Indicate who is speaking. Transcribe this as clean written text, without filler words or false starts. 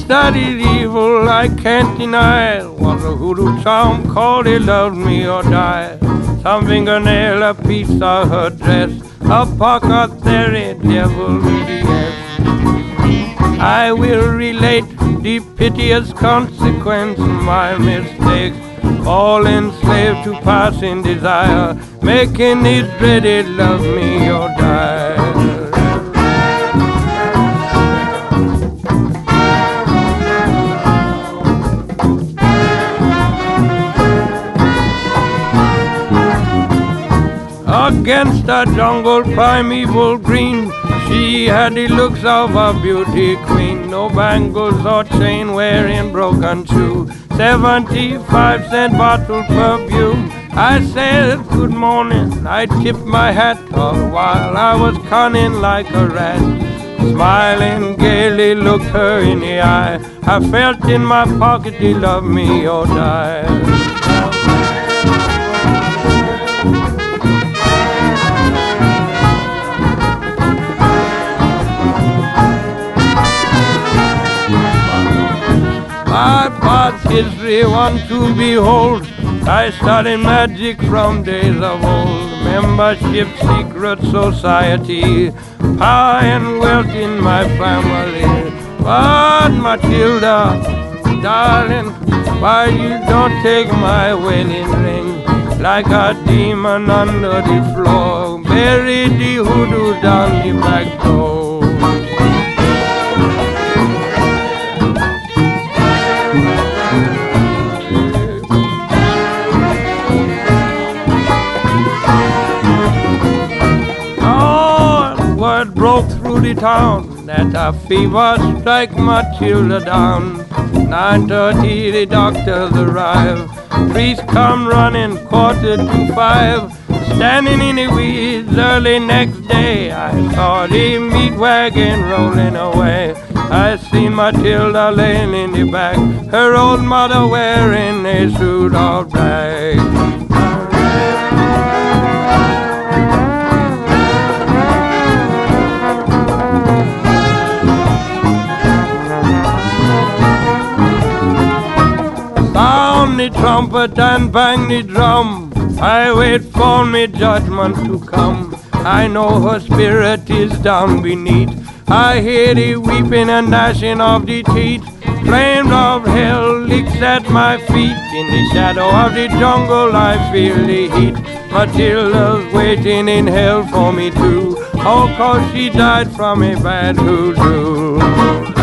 Speaker 1: that is evil, I can't deny. Was a hoodoo charm called He Loved Me or Die. Some fingernail, a piece of her dress, a pocket theory, devil yes. I will relate the piteous consequence of my mistakes, all enslaved to passing desire, making it dreaded love me or die. Against the jungle primeval green, she had the looks of a beauty queen. No bangles or chain wearing broken shoe, 75-cent bottle perfume. I said good morning, I tipped my hat all while I was cunning like a rat. Smiling gaily looked her in the eye, I felt in my pocket He loved me or die. My past history one to behold, I studied magic from days of old. Membership, secret society, power and wealth in my family. But Matilda, darling, why you don't take my wedding ring? Like a demon under the floor, bury the hoodoo down the back door. Word broke through the town that a fever strike Matilda down. 9:30 the doctors arrive, priest come running 4:45. Standing in the weeds early next day, I saw the meat wagon rolling away. I seen Matilda laying in the back, her old mother wearing a suit of black. The trumpet and bang the drum, I wait for me judgment to come. I know her spirit is down beneath, I hear the weeping and gnashing of the teeth. Flames of hell licks at my feet, in the shadow of the jungle I feel the heat. Matilda's waiting in hell for me too, oh, 'cause she died from a bad hoodoo.